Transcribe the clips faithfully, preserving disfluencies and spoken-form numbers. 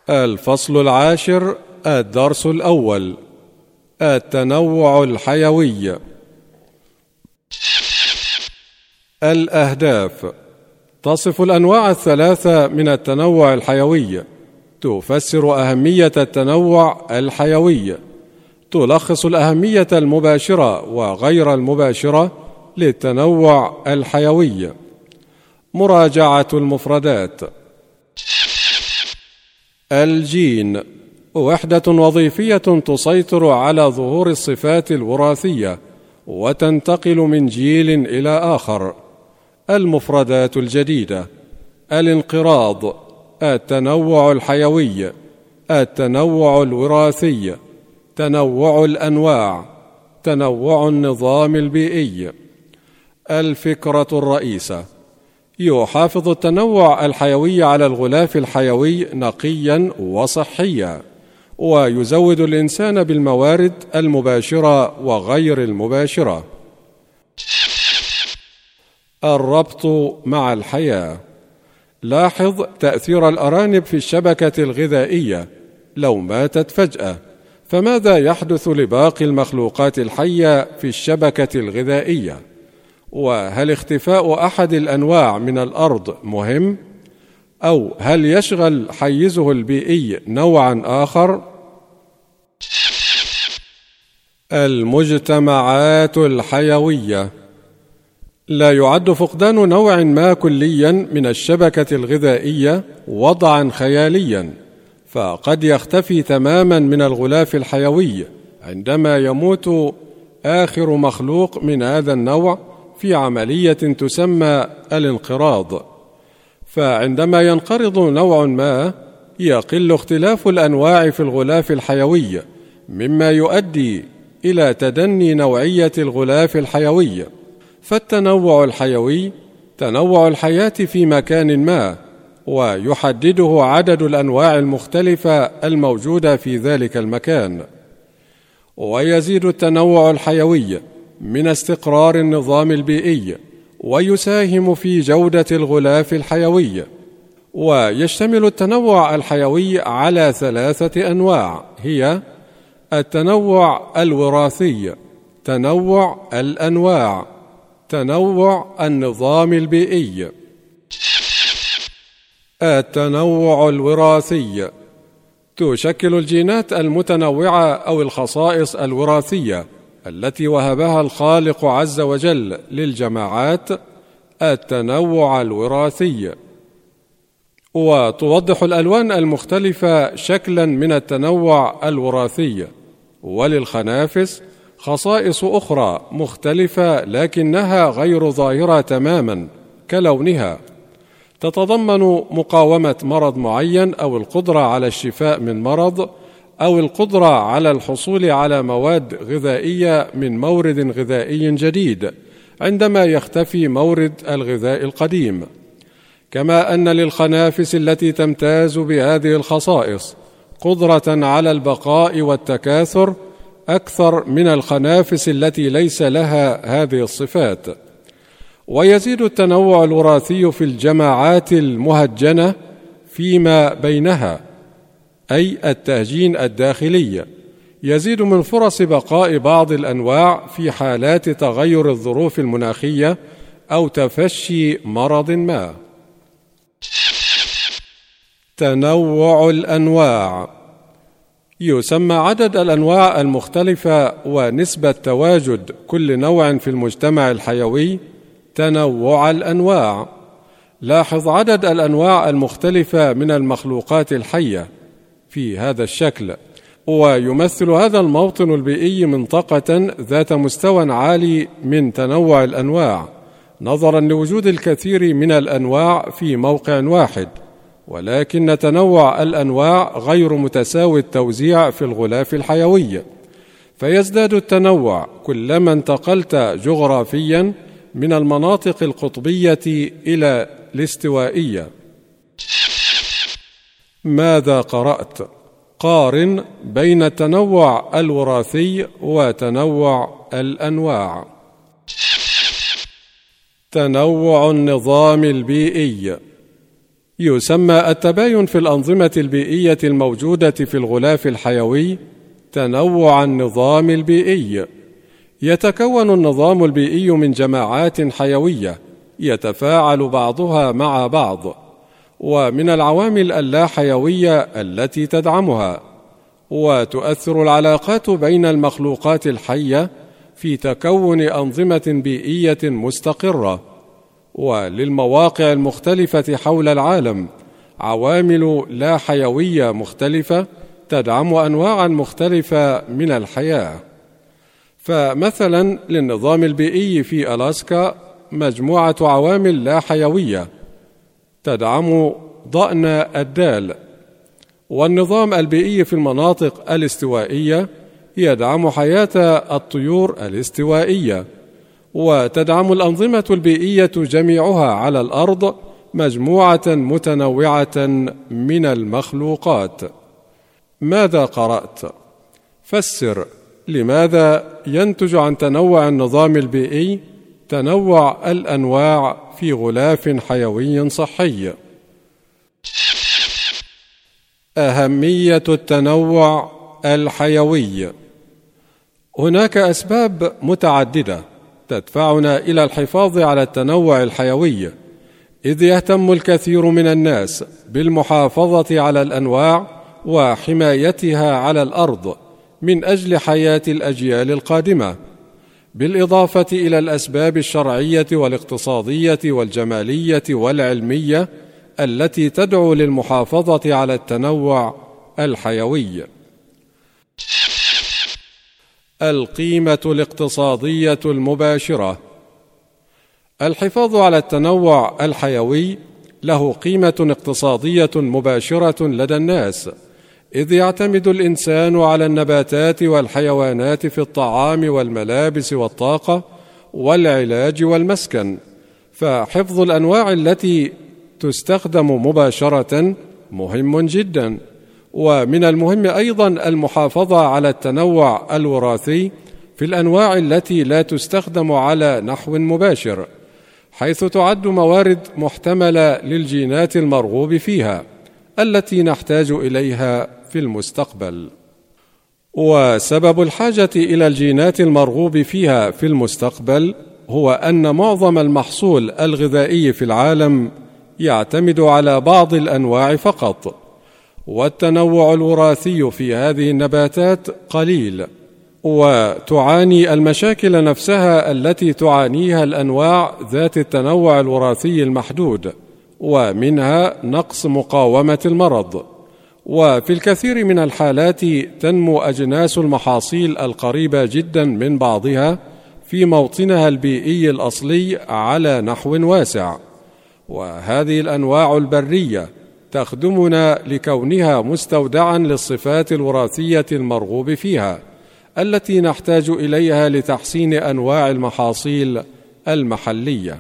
الفصل العاشر، الدرس الأول، التنوع الحيوي. الأهداف: تصف الأنواع الثلاثة من التنوع الحيوي، تفسر أهمية التنوع الحيوي، تلخص الأهمية المباشرة وغير المباشرة للتنوع الحيوي. مراجعة المفردات: الجين وحدة وظيفية تسيطر على ظهور الصفات الوراثية وتنتقل من جيل إلى آخر. المفردات الجديدة: الانقراض، التنوع الحيوي، التنوع الوراثي، تنوع الأنواع، تنوع النظام البيئي. الفكرة الرئيسة: يحافظ التنوع الحيوي على الغلاف الحيوي نقيا وصحيا، ويزود الإنسان بالموارد المباشرة وغير المباشرة. الربط مع الحياة: لاحظ تأثير الأرانب في الشبكة الغذائية لو ماتت فجأة، فماذا يحدث لباقي المخلوقات الحية في الشبكة الغذائية؟ وهل اختفاء أحد الأنواع من الأرض مهم؟ أو هل يشغل حيزه البيئي نوعا آخر؟ المجتمعات الحيوية: لا يعد فقدان نوع ما كليا من الشبكة الغذائية وضعا خياليا، فقد يختفي تماما من الغلاف الحيوي عندما يموت آخر مخلوق من هذا النوع في عملية تسمى الانقراض. فعندما ينقرض نوع ما يقل اختلاف الأنواع في الغلاف الحيوي، مما يؤدي إلى تدني نوعية الغلاف الحيوي. فالتنوع الحيوي تنوع الحياة في مكان ما، ويحدده عدد الأنواع المختلفة الموجودة في ذلك المكان. ويزيد التنوع الحيوي من استقرار النظام البيئي، ويساهم في جودة الغلاف الحيوي. ويشتمل التنوع الحيوي على ثلاثة أنواع، هي التنوع الوراثي، تنوع الأنواع، تنوع النظام البيئي. التنوع الوراثي: تشكل الجينات المتنوعة أو الخصائص الوراثية التي وهبها الخالق عز وجل للجماعات التنوع الوراثي. وتوضح الألوان المختلفة شكلا من التنوع الوراثي. وللخنافس خصائص أخرى مختلفة لكنها غير ظاهرة تماما، كلونها، تتضمن مقاومة مرض معين أو القدرة على الشفاء من مرض أو القدرة على الحصول على مواد غذائية من مورد غذائي جديد عندما يختفي مورد الغذاء القديم. كما أن للخنافس التي تمتاز بهذه الخصائص قدرة على البقاء والتكاثر أكثر من الخنافس التي ليس لها هذه الصفات. ويزيد التنوع الوراثي في الجماعات المهجنة فيما بينها، أي التهجين الداخلي، يزيد من فرص بقاء بعض الأنواع في حالات تغير الظروف المناخية أو تفشي مرض ما. تنوع الأنواع: يسمى عدد الأنواع المختلفة ونسبة تواجد كل نوع في المجتمع الحيوي تنوع الأنواع. لاحظ عدد الأنواع المختلفة من المخلوقات الحية في هذا الشكل. ويمثل هذا الموطن البيئي منطقة ذات مستوى عالي من تنوع الأنواع، نظرا لوجود الكثير من الأنواع في موقع واحد، ولكن تنوع الأنواع غير متساوي التوزيع في الغلاف الحيوي، فيزداد التنوع كلما انتقلت جغرافيا من المناطق القطبية إلى الاستوائية. ماذا قرأت؟ قارن بين التنوع الوراثي وتنوع الأنواع. تنوع النظام البيئي: يسمى التباين في الأنظمة البيئية الموجودة في الغلاف الحيوي تنوع النظام البيئي. يتكون النظام البيئي من جماعات حيوية يتفاعل بعضها مع بعض، ومن العوامل اللاحيوية التي تدعمها، وتؤثر العلاقات بين المخلوقات الحية في تكون أنظمة بيئية مستقرة. وللمواقع المختلفة حول العالم عوامل لا حيوية مختلفة تدعم أنواعا مختلفة من الحياة. فمثلا للنظام البيئي في ألاسكا مجموعة عوامل لا حيوية تدعم ضأن الدال، والنظام البيئي في المناطق الاستوائية يدعم حياة الطيور الاستوائية، وتدعم الأنظمة البيئية جميعها على الأرض مجموعة متنوعة من المخلوقات. ماذا قرأت؟ فسر لماذا ينتج عن تنوع النظام البيئي تنوع الأنواع في غلاف حيوي صحي. أهمية التنوع الحيوي. هناك أسباب متعددة تدفعنا إلى الحفاظ على التنوع الحيوي، إذ يهتم الكثير من الناس بالمحافظة على الأنواع وحمايتها على الأرض من أجل حياة الأجيال القادمة، بالإضافة إلى الأسباب الشرعية والاقتصادية والجمالية والعلمية التي تدعو للمحافظة على التنوع الحيوي. القيمة الاقتصادية المباشرة. الحفاظ على التنوع الحيوي له قيمة اقتصادية مباشرة لدى الناس، إذ يعتمد الإنسان على النباتات والحيوانات في الطعام والملابس والطاقة والعلاج والمسكن، فحفظ الأنواع التي تستخدم مباشرة مهم جدا. ومن المهم أيضا المحافظة على التنوع الوراثي في الأنواع التي لا تستخدم على نحو مباشر، حيث تعد موارد محتملة للجينات المرغوب فيها التي نحتاج إليها في المستقبل. وسبب الحاجة إلى الجينات المرغوب فيها في المستقبل هو أن معظم المحصول الغذائي في العالم يعتمد على بعض الأنواع فقط، والتنوع الوراثي في هذه النباتات قليل، وتعاني المشاكل نفسها التي تعانيها الأنواع ذات التنوع الوراثي المحدود، ومنها نقص مقاومة المرض. وفي الكثير من الحالات تنمو أجناس المحاصيل القريبة جدا من بعضها في موطنها البيئي الأصلي على نحو واسع، وهذه الأنواع البرية تخدمنا لكونها مستودعا للصفات الوراثية المرغوب فيها التي نحتاج إليها لتحسين أنواع المحاصيل المحلية.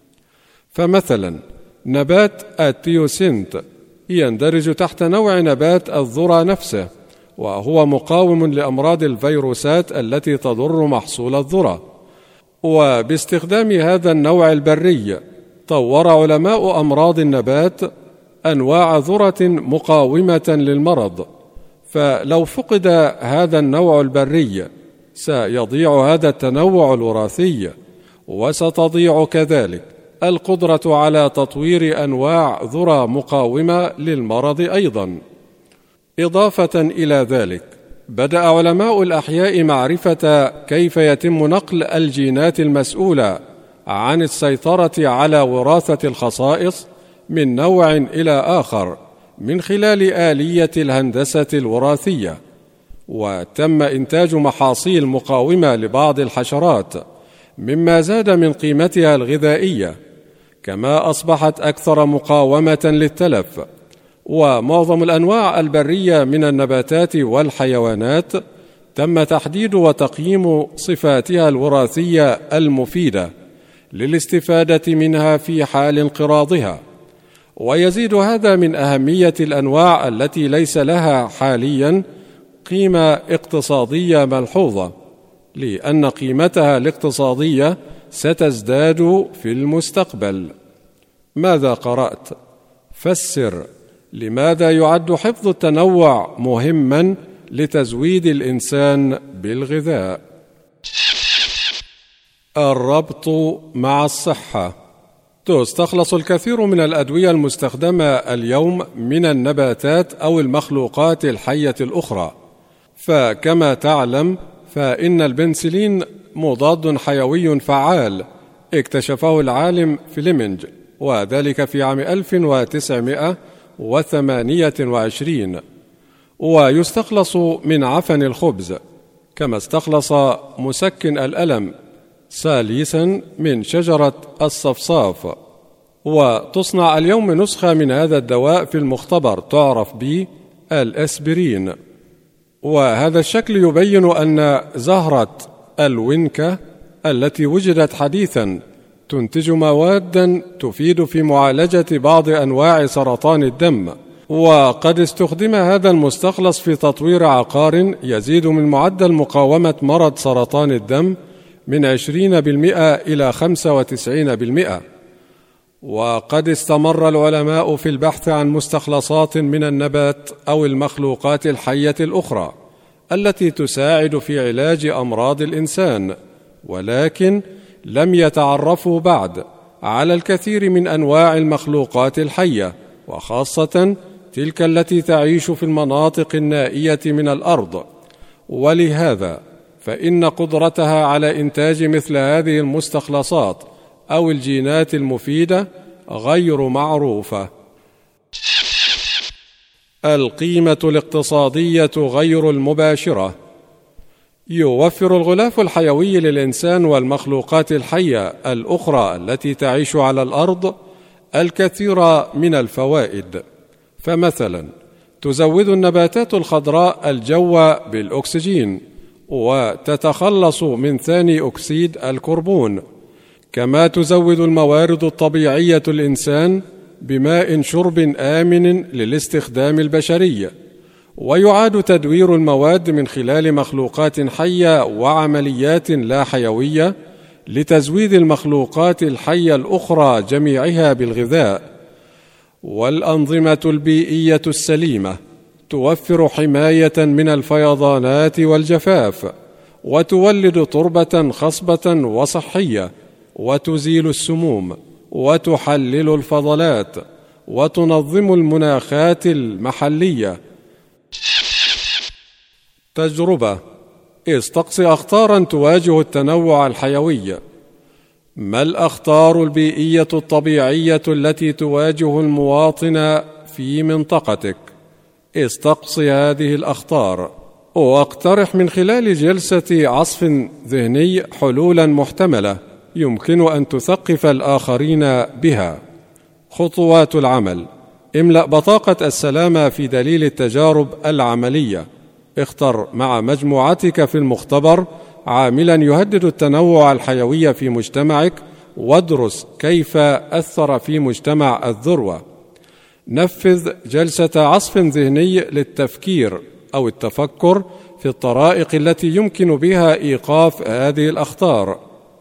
فمثلا نبات التيوسينت يندرج تحت نوع نبات الذرة نفسه، وهو مقاوم لأمراض الفيروسات التي تضر محصول الذرة. وباستخدام هذا النوع البري طور علماء أمراض النبات أنواع ذرة مقاومة للمرض، فلو فقد هذا النوع البري سيضيع هذا التنوع الوراثي، وستضيع كذلك القدرة على تطوير أنواع ذرة مقاومة للمرض أيضا. إضافة إلى ذلك بدأ علماء الأحياء معرفة كيف يتم نقل الجينات المسؤولة عن السيطرة على وراثة الخصائص من نوع إلى آخر من خلال آلية الهندسة الوراثية، وتم إنتاج محاصيل مقاومة لبعض الحشرات مما زاد من قيمتها الغذائية، كما أصبحت أكثر مقاومة للتلف. ومعظم الأنواع البرية من النباتات والحيوانات تم تحديد وتقييم صفاتها الوراثية المفيدة للاستفادة منها في حال انقراضها. ويزيد هذا من أهمية الأنواع التي ليس لها حاليا قيمة اقتصادية ملحوظة، لأن قيمتها الاقتصادية ستزداد في المستقبل. ماذا قرأت؟ فسر لماذا يعد حفظ التنوع مهما لتزويد الإنسان بالغذاء. الربط مع الصحة. تستخلص الكثير من الأدوية المستخدمة اليوم من النباتات أو المخلوقات الحية الأخرى، فكما تعلم فإن البنسلين مضاد حيوي فعال اكتشفه العالم فليمنج، وذلك في عام ألف وتسعمائة وثمانية وعشرين، ويستخلص من عفن الخبز، كما استخلص مسكن الألم ساليسا من شجرة الصفصاف. وتصنع اليوم نسخة من هذا الدواء في المختبر تعرف بالأسبرين، وهذا الشكل يبين أن زهرة الوينكا التي وجدت حديثا تنتج مواداً تفيد في معالجة بعض أنواع سرطان الدم، وقد استخدم هذا المستخلص في تطوير عقار يزيد من معدل مقاومة مرض سرطان الدم من عشرين بالمئة إلى خمسة وتسعين بالمئة. وقد استمر العلماء في البحث عن مستخلصات من النبات أو المخلوقات الحية الأخرى التي تساعد في علاج أمراض الإنسان، ولكن لم يتعرفوا بعد على الكثير من أنواع المخلوقات الحية، وخاصة تلك التي تعيش في المناطق النائية من الأرض، ولهذا فإن قدرتها على إنتاج مثل هذه المستخلصات أو الجينات المفيدة غير معروفة. القيمة الاقتصادية غير المباشرة. يوفر الغلاف الحيوي للإنسان والمخلوقات الحية الأخرى التي تعيش على الأرض الكثير من الفوائد، فمثلا تزود النباتات الخضراء الجو بالأكسجين وتتخلص من ثاني أكسيد الكربون، كما تزود الموارد الطبيعية الإنسان بماء شرب آمن للاستخدام البشري، ويعاد تدوير المواد من خلال مخلوقات حية وعمليات لا حيوية لتزويد المخلوقات الحية الأخرى جميعها بالغذاء. والأنظمة البيئية السليمة توفر حماية من الفيضانات والجفاف، وتولد تربة خصبة وصحية، وتزيل السموم، وتحلل الفضلات، وتنظم المناخات المحلية. تجربة: استقص أخطاراً تواجه التنوع الحيوي. ما الأخطار البيئية الطبيعية التي تواجه المواطن في منطقتك؟ استقص هذه الأخطار، واقترح من خلال جلسة عصف ذهني حلولاً محتملة يمكن أن تثقف الآخرين بها. خطوات العمل: املأ بطاقة السلامة في دليل التجارب العملية. اختر مع مجموعتك في المختبر عاملاً يهدد التنوع الحيوي في مجتمعك، وادرس كيف أثر في مجتمع الذروة. نفذ جلسة عصف ذهني للتفكير أو التفكر في الطرائق التي يمكن بها إيقاف هذه الأخطار.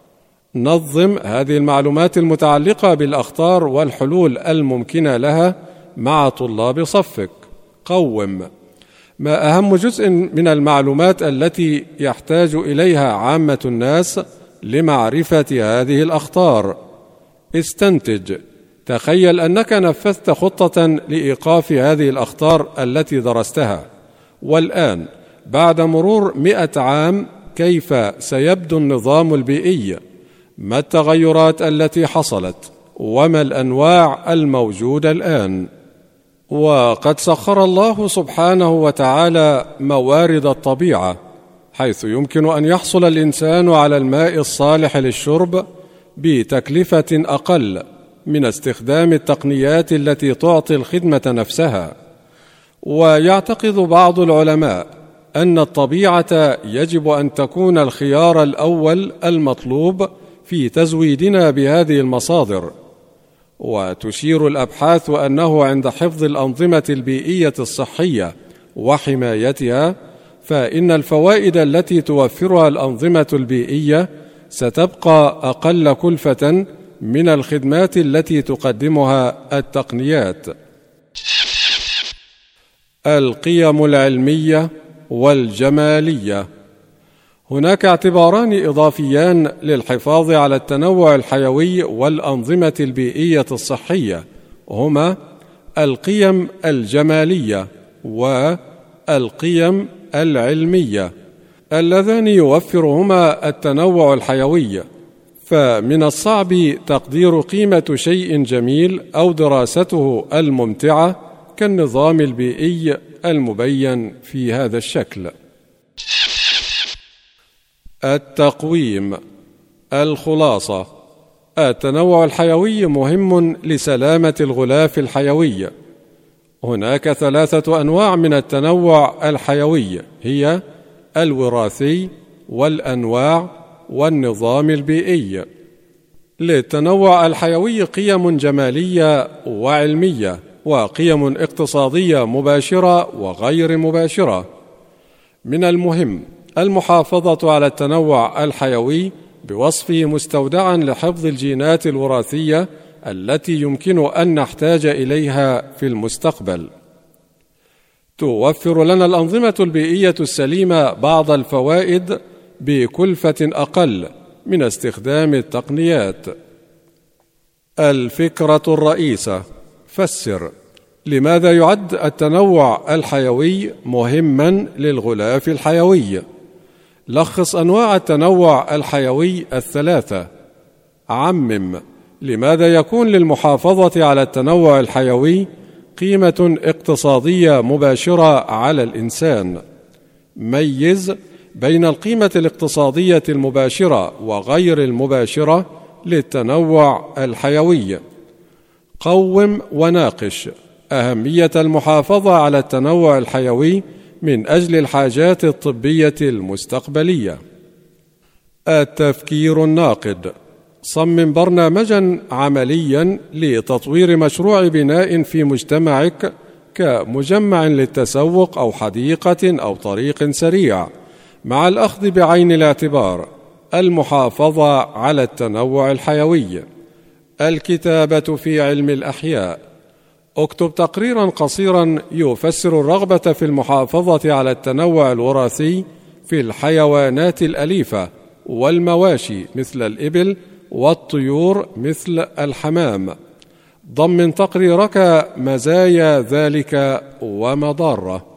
نظم هذه المعلومات المتعلقة بالأخطار والحلول الممكنة لها مع طلاب صفك. قوم: ما أهم جزء من المعلومات التي يحتاج إليها عامة الناس لمعرفة هذه الأخطار؟ استنتج. تخيل أنك نفذت خطة لإيقاف هذه الأخطار التي درستها، والآن بعد مرور مئة عام كيف سيبدو النظام البيئي؟ ما التغيرات التي حصلت؟ وما الأنواع الموجودة الآن؟ وقد سخر الله سبحانه وتعالى موارد الطبيعة، حيث يمكن أن يحصل الإنسان على الماء الصالح للشرب بتكلفة أقل من استخدام التقنيات التي تعطي الخدمة نفسها. ويعتقد بعض العلماء أن الطبيعة يجب أن تكون الخيار الأول المطلوب في تزويدنا بهذه المصادر. وتشير الأبحاث أنه عند حفظ الأنظمة البيئية الصحية وحمايتها، فإن الفوائد التي توفرها الأنظمة البيئية ستبقى أقل كلفة من الخدمات التي تقدمها التقنيات. القيم العلمية والجمالية. هناك اعتباران إضافيان للحفاظ على التنوع الحيوي والأنظمة البيئية الصحية، هما القيم الجمالية والقيم العلمية، اللذان يوفرهما التنوع الحيوي. فمن الصعب تقدير قيمة شيء جميل أو دراسته الممتعة كالنظام البيئي المبين في هذا الشكل. التقويم. الخلاصة: التنوع الحيوي مهم لسلامة الغلاف الحيوي. هناك ثلاثة أنواع من التنوع الحيوي، هي الوراثي والأنواع والنظام البيئي. للتنوع الحيوي قيم جمالية وعلمية، وقيم اقتصادية مباشرة وغير مباشرة. من المهم المحافظة على التنوع الحيوي بوصفه مستودعا لحفظ الجينات الوراثية التي يمكن أن نحتاج إليها في المستقبل. توفر لنا الأنظمة البيئية السليمة بعض الفوائد بكلفة أقل من استخدام التقنيات. الفكرة الرئيسة. فسر: لماذا يعد التنوع الحيوي مهما للغلاف الحيوي؟ لخص أنواع التنوع الحيوي الثلاثة. عمم: لماذا يكون للمحافظة على التنوع الحيوي قيمة اقتصادية مباشرة على الإنسان؟ ميز بين القيمة الاقتصادية المباشرة وغير المباشرة للتنوع الحيوي. قوم وناقش أهمية المحافظة على التنوع الحيوي من أجل الحاجات الطبية المستقبلية. التفكير الناقد. صمم برنامجا عمليا لتطوير مشروع بناء في مجتمعك كمجمع للتسوق أو حديقة أو طريق سريع، مع الأخذ بعين الاعتبار المحافظة على التنوع الحيوي. الكتابة في علم الأحياء. اكتب تقريرا قصيرا يفسر الرغبة في المحافظة على التنوع الوراثي في الحيوانات الأليفة والمواشي مثل الإبل والطيور مثل الحمام. ضمن تقريرك مزايا ذلك ومضاره.